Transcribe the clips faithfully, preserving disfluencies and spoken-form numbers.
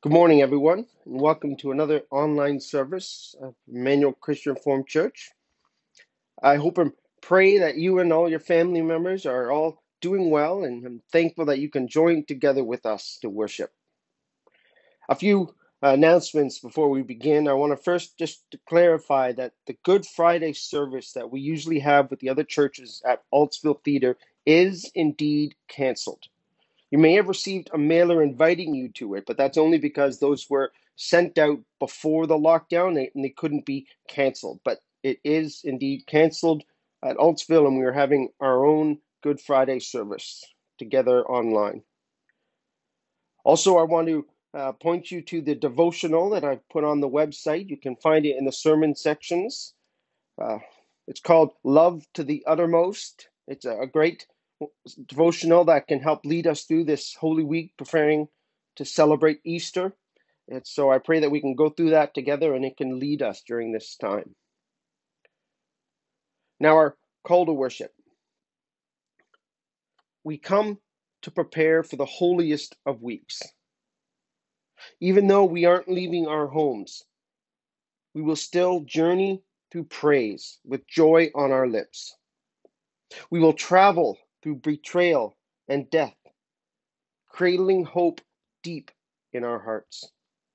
Good morning, everyone, and welcome to another online service of Emmanuel Christian Reformed Church. I hope and pray that you and all your family members are all doing well, and I'm thankful that you can join together with us to worship. A few uh, announcements before we begin. I want to first just to clarify that the Good Friday service that we usually have with the other churches at Altsville Theater is indeed canceled. You may have received a mailer inviting you to it, but that's only because those were sent out before the lockdown and they couldn't be canceled. But it is indeed canceled at Altsville, and we are having our own Good Friday service together online. Also, I want to uh, point you to the devotional that I put on the website. You can find it in the sermon sections. Uh, it's called Love to the Uttermost. It's a, a great devotional that can help lead us through this Holy Week, preparing to celebrate Easter. And so I pray that we can go through that together and it can lead us during this time. Now, our call to worship. We come to prepare for the holiest of weeks. Even though we aren't leaving our homes, we will still journey through praise with joy on our lips. We will travel through betrayal and death, cradling hope deep in our hearts.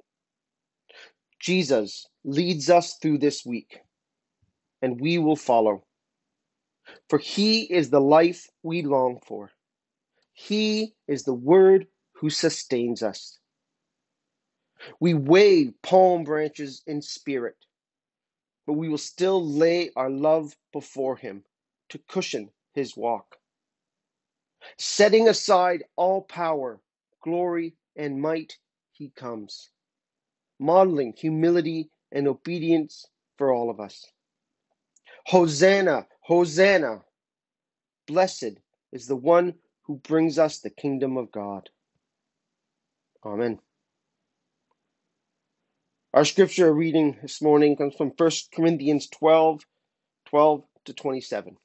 Jesus leads us through this week, and we will follow. For he is the life we long for. He is the word who sustains us. We wave palm branches in spirit, but we will still lay our love before him to cushion his walk. Setting aside all power, glory, and might, he comes, modeling humility and obedience for all of us. Hosanna, Hosanna! Blessed is the one who brings us the kingdom of God. Amen. Our scripture reading this morning comes from First Corinthians twelve, twelve to twenty-seven.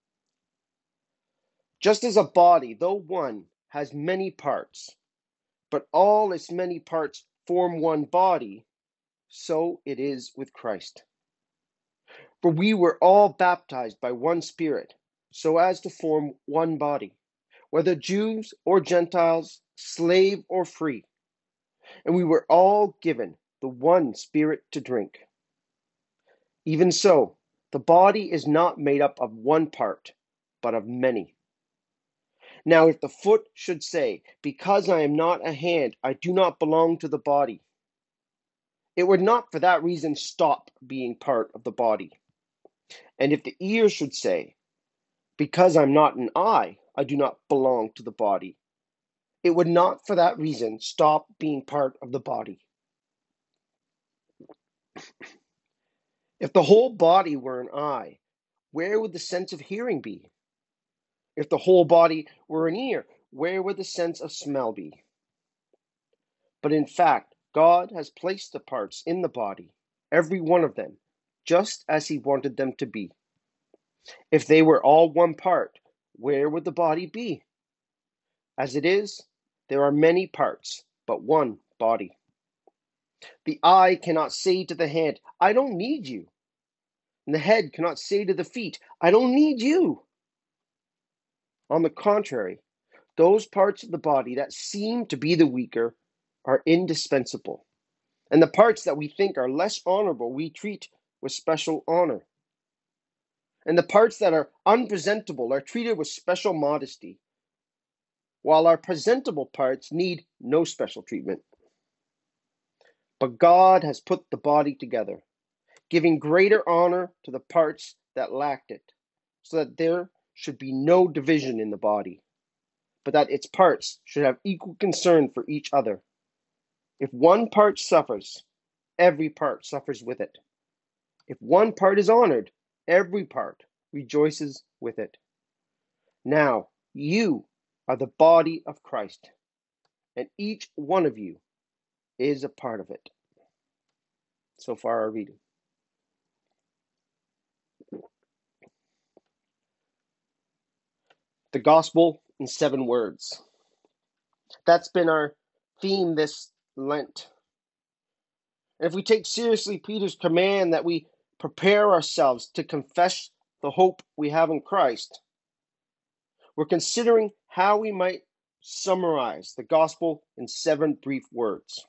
Just as a body, though one, has many parts, but all its many parts form one body, so it is with Christ. For we were all baptized by one Spirit, so as to form one body, whether Jews or Gentiles, slave or free, and we were all given the one Spirit to drink. Even so, the body is not made up of one part, but of many. Now, if the foot should say, because I am not a hand, I do not belong to the body, it would not for that reason stop being part of the body. And if the ear should say, because I'm not an eye, I do not belong to the body, it would not for that reason stop being part of the body. If the whole body were an eye, where would the sense of hearing be? If the whole body were an ear, where would the sense of smell be? But in fact, God has placed the parts in the body, every one of them, just as he wanted them to be. If they were all one part, where would the body be? As it is, there are many parts, but one body. The eye cannot say to the hand, I don't need you. And the head cannot say to the feet, I don't need you. On the contrary, those parts of the body that seem to be the weaker are indispensable. And the parts that we think are less honorable, we treat with special honor. And the parts that are unpresentable are treated with special modesty, while our presentable parts need no special treatment. But God has put the body together, giving greater honor to the parts that lacked it, so that there should be no division in the body, but that its parts should have equal concern for each other. If one part suffers, every part suffers with it. If one part is honored, every part rejoices with it. Now, you are the body of Christ, and each one of you is a part of it. So far, our reading. The gospel in seven words. That's been our theme this Lent. And if we take seriously Peter's command that we prepare ourselves to confess the hope we have in Christ, we're considering how we might summarize the gospel in seven brief words.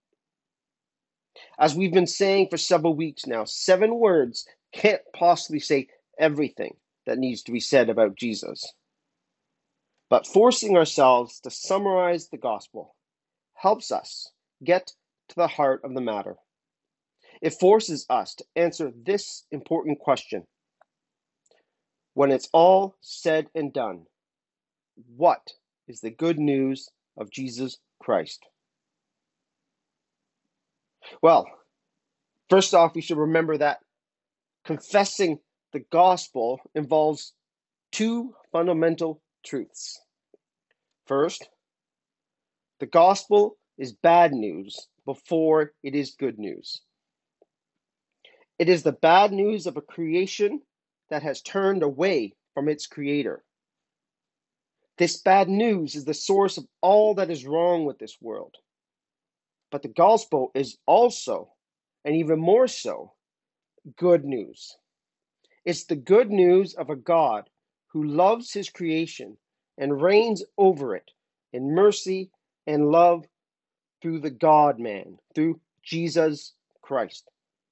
As we've been saying for several weeks now, seven words can't possibly say everything that needs to be said about Jesus. But forcing ourselves to summarize the gospel helps us get to the heart of the matter. It forces us to answer this important question. When it's all said and done, what is the good news of Jesus Christ? Well, first off, we should remember that confessing the gospel involves two fundamental truths. First, the gospel is bad news before it is good news. It is the bad news of a creation that has turned away from its creator. This bad news is the source of all that is wrong with this world. But the gospel is also, and even more so, good news. It's the good news of a God who loves his creation and reigns over it in mercy and love through the God-man, through Jesus Christ.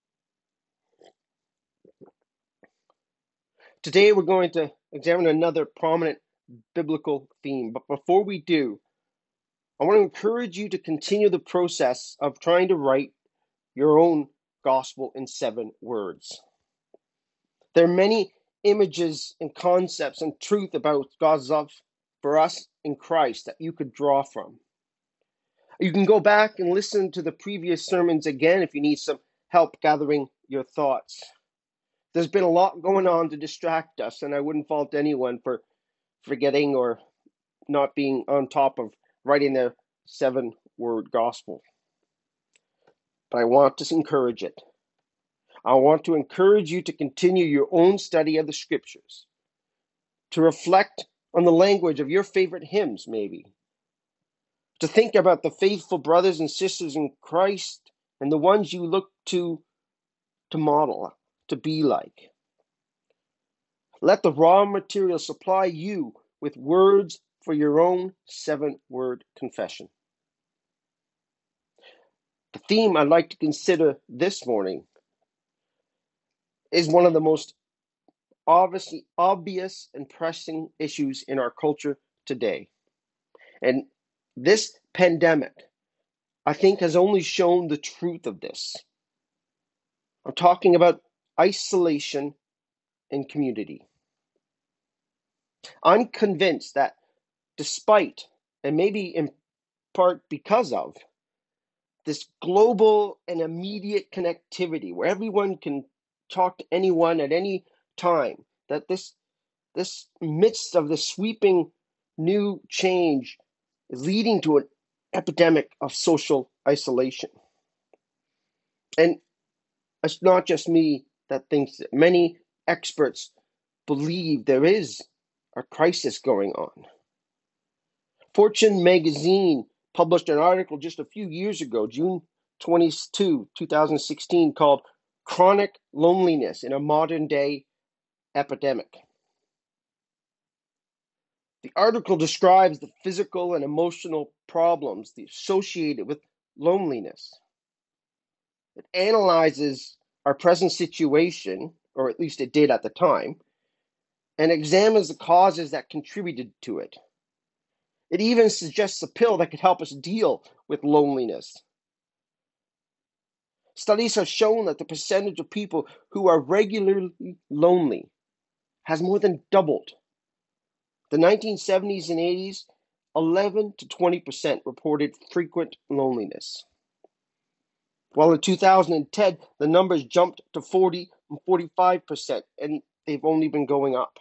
Today we're going to examine another prominent biblical theme, but before we do, I want to encourage you to continue the process of trying to write your own gospel in seven words. There are many images and concepts and truth about God's love for us in Christ that you could draw from. You can go back and listen to the previous sermons again if you need some help gathering your thoughts. There's been a lot going on to distract us, and I wouldn't fault anyone for forgetting or not being on top of writing their seven-word gospel. But I want to encourage it. I want to encourage you to continue your own study of the scriptures, to reflect on the language of your favorite hymns, maybe, to think about the faithful brothers and sisters in Christ and the ones you look to to model, to be like. Let the raw material supply you with words for your own seven-word confession. The theme I'd like to consider this morning is one of the most obviously obvious and pressing issues in our culture today. And this pandemic, I think, has only shown the truth of this. I'm talking about isolation and community. I'm convinced that despite, and maybe in part because of, this global and immediate connectivity where everyone can talk to anyone at any time, that this this midst of the sweeping new change is leading to an epidemic of social isolation. And it's not just me that thinks that. Many experts believe there is a crisis going on. Fortune magazine published an article just a few years ago, June twenty-second, twenty sixteen, called Chronic Loneliness in a Modern Day Epidemic. The article describes the physical and emotional problems associated with loneliness. It analyzes our present situation, or at least it did at the time, and examines the causes that contributed to it. It even suggests a pill that could help us deal with loneliness. Studies have shown that the percentage of people who are regularly lonely has more than doubled. The nineteen seventies and eighties, eleven to twenty percent reported frequent loneliness. While in two thousand ten, the numbers jumped to forty and forty-five percent, and they've only been going up.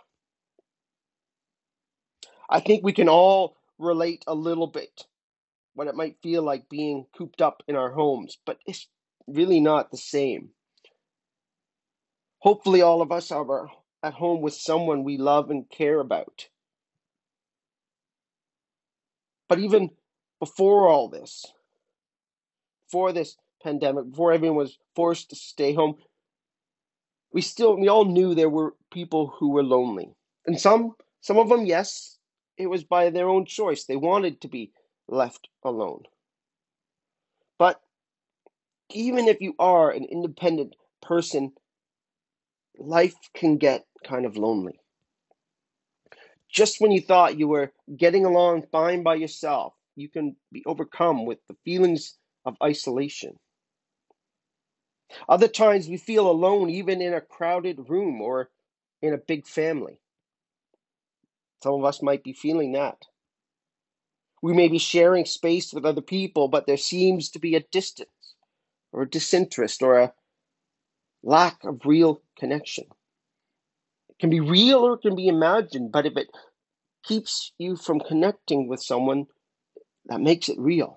I think we can all relate a little bit what it might feel like being cooped up in our homes, but it's really not the same. Hopefully all of us are at home with someone we love and care about. But even before all this, before this pandemic, before everyone was forced to stay home, we still, we all knew there were people who were lonely. And some, some of them, yes, it was by their own choice. They wanted to be left alone. But even if you are an independent person, life can get kind of lonely. Just when you thought you were getting along fine by yourself, you can be overcome with the feelings of isolation. Other times we feel alone even in a crowded room or in a big family. Some of us might be feeling that. We may be sharing space with other people, but there seems to be a distance or a disinterest or a lack of real connection. It can be real or it can be imagined, but if it keeps you from connecting with someone, that makes it real.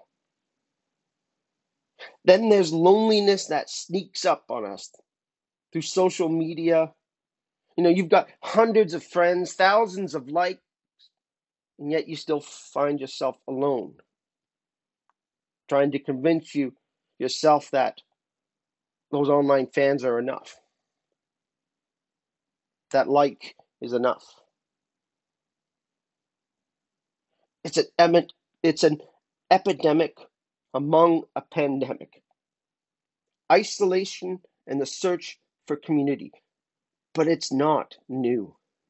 Then there's loneliness that sneaks up on us through social media. You know, you've got hundreds of friends, thousands of likes, and yet you still find yourself alone, trying to convince you yourself that those online fans are enough. That like is enough. It's an it's an epidemic among a pandemic. Isolation and the search for community. But it's not new.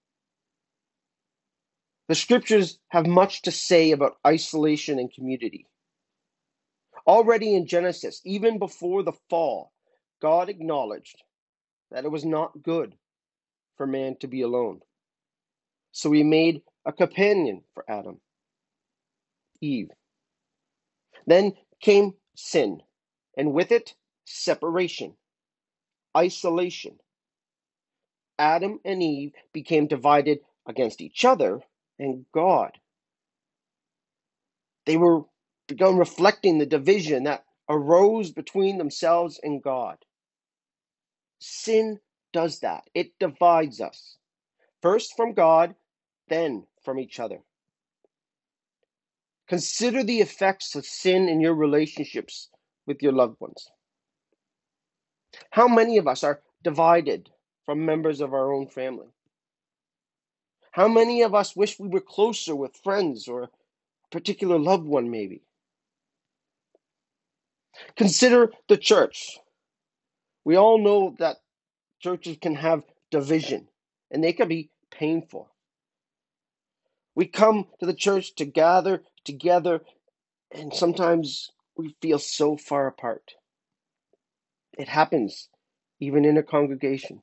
The scriptures have much to say about isolation and community. Already in Genesis, even before the fall, God acknowledged that it was not good for man to be alone. So he made a companion for Adam, Eve. Then came sin, and with it, separation, isolation. Adam and Eve became divided against each other and God. They were begun reflecting the division that arose between themselves and God. Sin does that. It divides us, first from God, then from each other. Consider the effects of sin in your relationships with your loved ones. How many of us are divided from members of our own family? How many of us wish we were closer with friends or a particular loved one, maybe? Consider the church. We all know that churches can have division, and they can be painful. We come to the church to gather together, and sometimes we feel so far apart. It happens even in a congregation.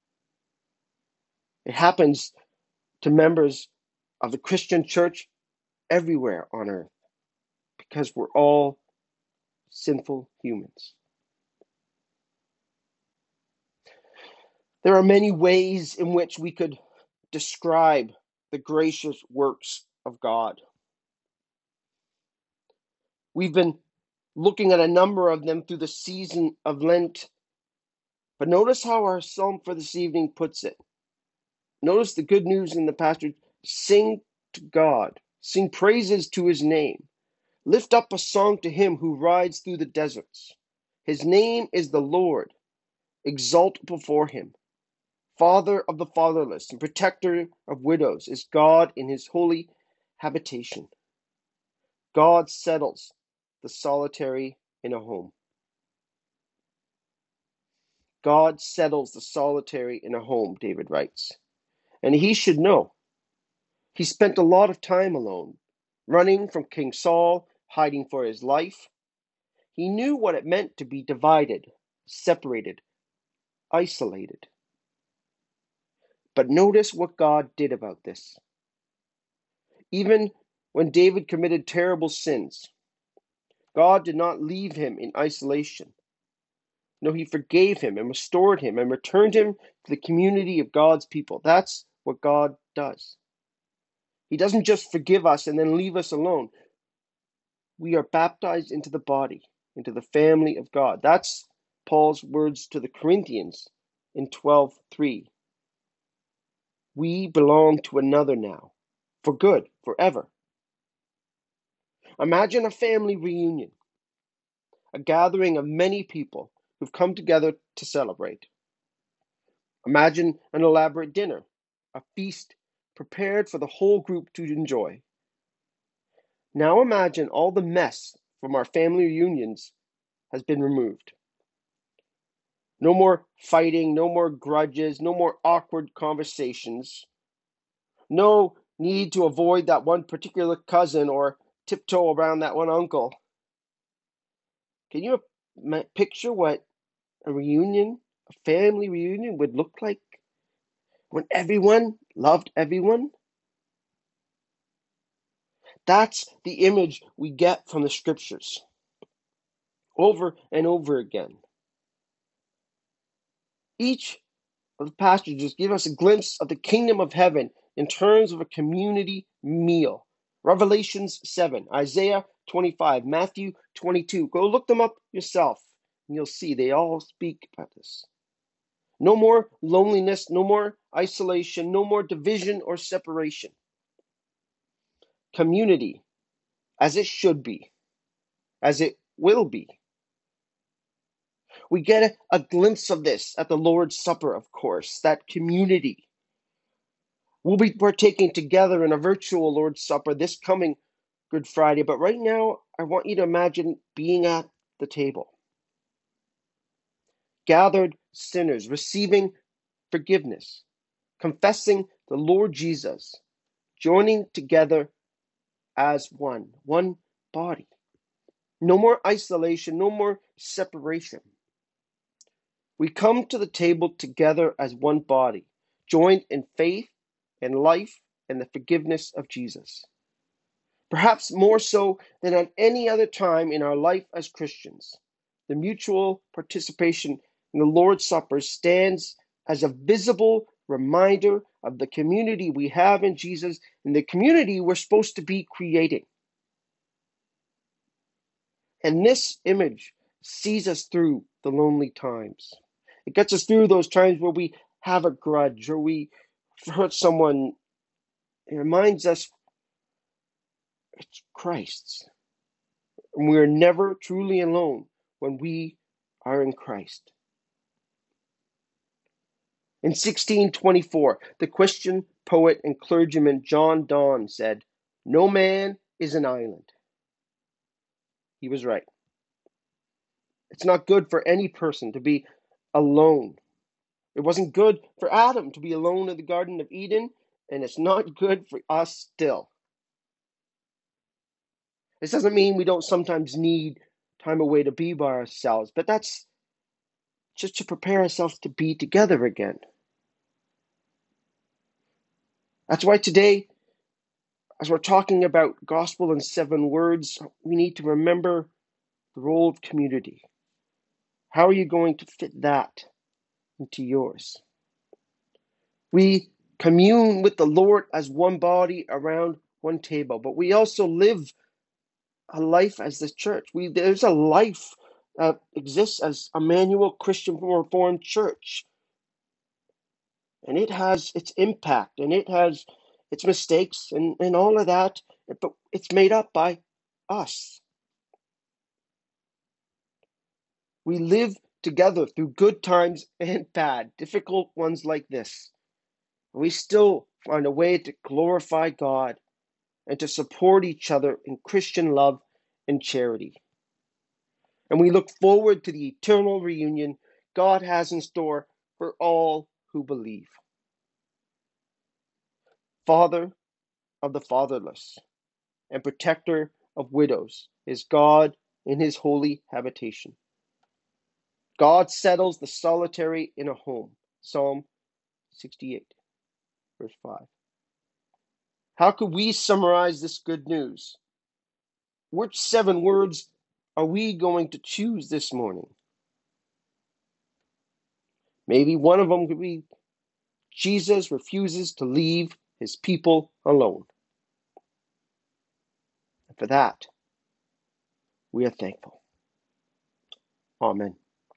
It happens to members of the Christian church everywhere on earth because we're all sinful humans. There are many ways in which we could describe the gracious works of God. We've been looking at a number of them through the season of Lent, but notice how our psalm for this evening puts it. Notice the good news in the passage. Sing to God, sing praises to his name. Lift up a song to him who rides through the deserts. His name is the Lord. Exalt before him. Father of the fatherless and protector of widows is God in his holy habitation. God settles the solitary in a home. God settles the solitary in a home, David writes. And he should know. He spent a lot of time alone, running from King Saul, hiding for his life. He knew what it meant to be divided, separated, isolated. But notice what God did about this. Even when David committed terrible sins, God did not leave him in isolation. No, he forgave him and restored him and returned him to the community of God's people. That's what God does. He doesn't just forgive us and then leave us alone. We are baptized into the body, into the family of God. That's Paul's words to the Corinthians in twelve three. We belong to another now, for good, forever. Imagine a family reunion. a gathering of many people who've come together to celebrate. Imagine an elaborate dinner, a feast prepared for the whole group to enjoy. Now imagine all the mess from our family reunions has been removed. No more fighting, no more grudges, no more awkward conversations. No need to avoid that one particular cousin or tiptoe around that one uncle. Can you picture what a reunion, a family reunion would look like when everyone loved everyone? That's the image we get from the scriptures over and over again. Each of the passages give us a glimpse of the kingdom of heaven in terms of a community meal. Revelations seven, Isaiah twenty-five, Matthew twenty-two. Go look them up yourself, and you'll see they all speak about this. No more loneliness, no more isolation, no more division or separation. Community, as it should be, as it will be. We get a, a glimpse of this at the Lord's Supper, of course, that community. We'll be partaking together in a virtual Lord's Supper this coming Good Friday, but right now, I want you to imagine being at the table. Gathered sinners receiving forgiveness, confessing the Lord Jesus, joining together as one, one body. No more isolation, no more separation. We come to the table together as one body, joined in faith and life and the forgiveness of Jesus. Perhaps more so than at any other time in our life as Christians, the mutual participation in the Lord's Supper stands as a visible reminder of the community we have in Jesus and the community we're supposed to be creating. And this image sees us through the lonely times. It gets us through those times where we have a grudge or we hurt someone. It reminds us it's Christ's. And we are never truly alone when we are in Christ. In sixteen twenty-four, the Christian poet and clergyman John Donne said, "No man is an island." He was right. It's not good for any person to be alone. It wasn't good for Adam to be alone in the Garden of Eden, and it's not good for us still. This doesn't mean we don't sometimes need time away to be by ourselves, but that's just to prepare ourselves to be together again. That's why today, as we're talking about gospel in seven words, we need to remember the role of community. How are you going to fit that into yours? We commune with the Lord as one body around one table, but we also live a life as the church. We there's a life that exists as Emmanuel Christian Reformed Church, and it has its impact and it has its mistakes and, and all of that, but it's made up by us. We live together through good times and bad, difficult ones like this. We still find a way to glorify God and to support each other in Christian love and charity. And we look forward to the eternal reunion God has in store for all who believe. Father of the fatherless and protector of widows is God in his holy habitation. God settles the solitary in a home. Psalm sixty-eight, verse five. How could we summarize this good news? Which seven words are we going to choose this morning? Maybe one of them could be Jesus refuses to leave his people alone. And for that, we are thankful. Amen.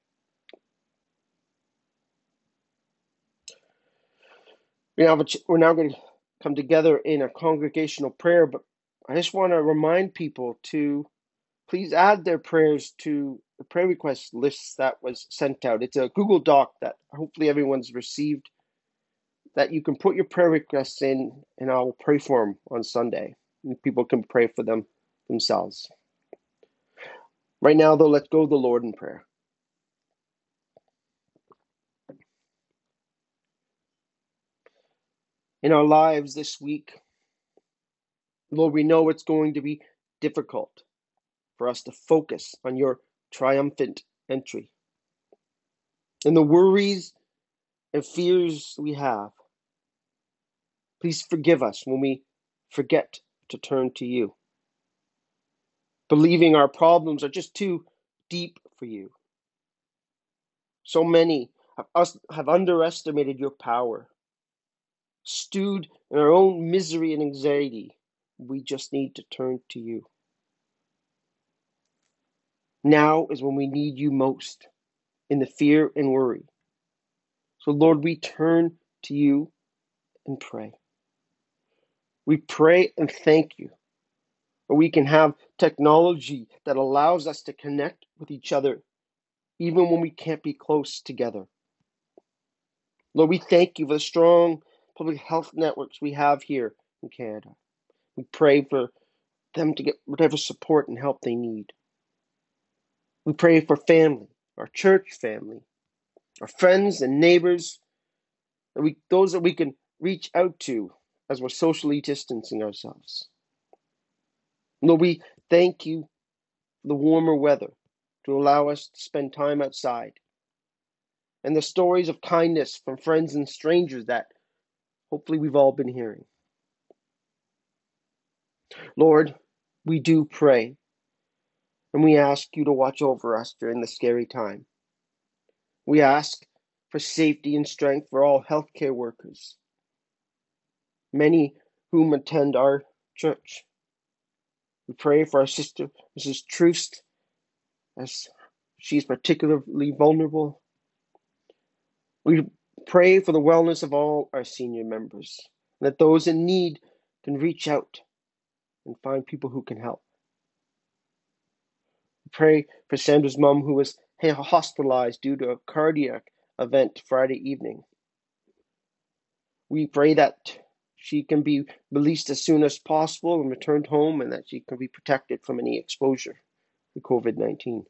We're now, we're now going to come together in a congregational prayer, but I just want to remind people to please add their prayers to the prayer request list that was sent out. It's a Google Doc that hopefully everyone's received, that you can put your prayer requests in, and I'll pray for them on Sunday. And people can pray for them themselves. Right now, though, let's go to the Lord in prayer. In our lives this week, Lord, we know it's going to be difficult for us to focus on your triumphant entry. And the worries and fears we have, please forgive us when we forget to turn to you, believing our problems are just too deep for you. So many of us have underestimated your power, stewed in our own misery and anxiety. We just need to turn to you. Now is when we need you most, in the fear and worry. So, Lord, we turn to you and pray. We pray and thank you. Or we can have technology that allows us to connect with each other, even when we can't be close together. Lord, we thank you for the strong public health networks we have here in Canada. We pray for them to get whatever support and help they need. We pray for family, our church family, our friends and neighbors, that we, those that we can reach out to as we're socially distancing ourselves. Lord, we thank you for the warmer weather to allow us to spend time outside, and the stories of kindness from friends and strangers that hopefully we've all been hearing. Lord, we do pray, and we ask you to watch over us during this scary time. We ask for safety and strength for all healthcare workers, many whom attend our church. We pray for our sister, Missus Troost, as she's particularly vulnerable. We pray for the wellness of all our senior members, and that those in need can reach out and find people who can help. We pray for Sandra's mom, who was hospitalized due to a cardiac event Friday evening. We pray that she can be released as soon as possible and returned home, and that she can be protected from any exposure to COVID nineteen.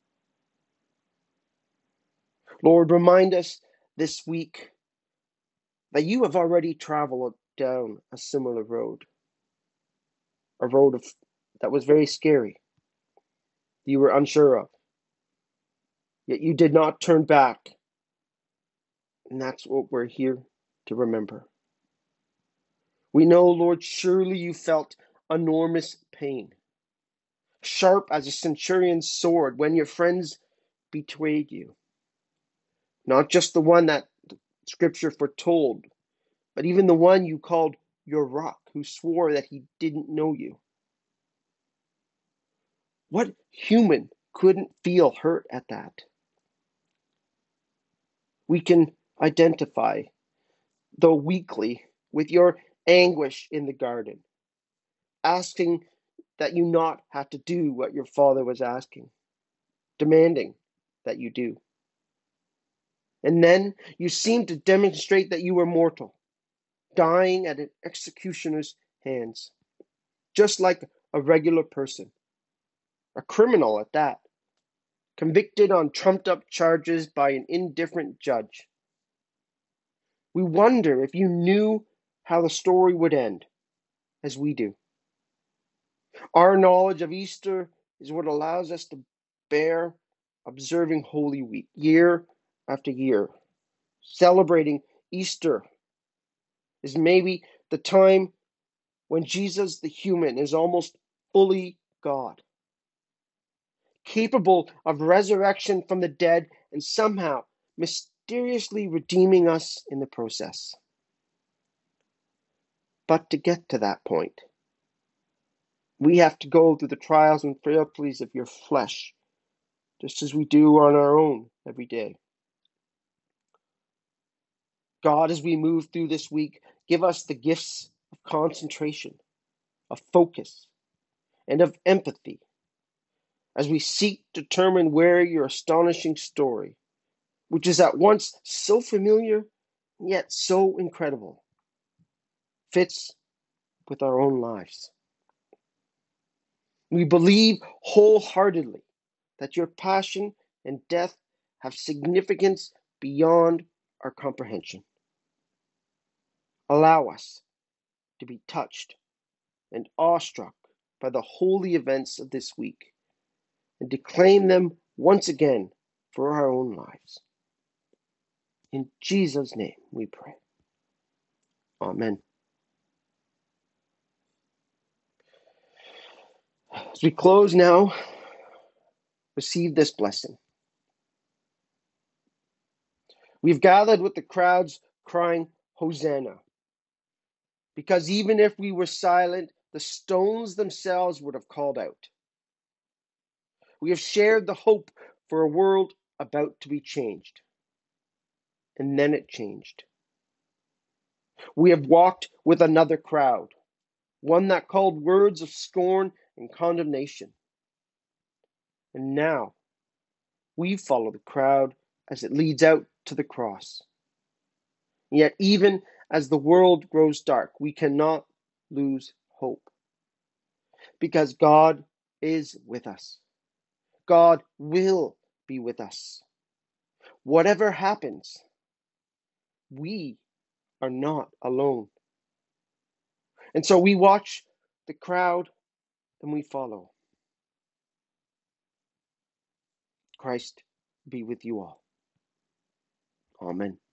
Lord, remind us this week that you have already traveled down a similar road, a road of, that was very scary, you were unsure of, yet you did not turn back, and that's what we're here to remember. We know, Lord, surely you felt enormous pain, sharp as a centurion's sword when your friends betrayed you. Not just the one that Scripture foretold, but even the one you called your rock, who swore that he didn't know you. What human couldn't feel hurt at that? We can identify, though weakly, with your anguish in the garden, asking that you not have to do what your father was asking, demanding that you do. And then you seemed to demonstrate that you were mortal, dying at an executioner's hands, just like a regular person, a criminal at that, convicted on trumped-up charges by an indifferent judge. We wonder if you knew how the story would end, as we do. Our knowledge of Easter is what allows us to bear observing Holy Week year after year. Celebrating Easter is maybe the time when Jesus the human is almost fully God, capable of resurrection from the dead and somehow mysteriously redeeming us in the process. But to get to that point, we have to go through the trials and frailties of your flesh, just as we do on our own every day. God, as we move through this week, give us the gifts of concentration, of focus, and of empathy, as we seek to determine where your astonishing story, which is at once so familiar yet so incredible, fits with our own lives. We believe wholeheartedly that your passion and death have significance beyond our comprehension. Allow us to be touched and awestruck by the holy events of this week and to claim them once again for our own lives. In Jesus' name we pray. Amen. As we close now, receive this blessing. We've gathered with the crowds crying, Hosanna, because even if we were silent, the stones themselves would have called out. We have shared the hope for a world about to be changed. And then it changed. We have walked with another crowd, one that called words of scorn and condemnation. And now we follow the crowd as it leads out to the cross. Yet even as the world grows dark, we cannot lose hope. Because God is with us. God will be with us. Whatever happens, we are not alone. And so we watch the crowd and we follow. Christ be with you all. Amen.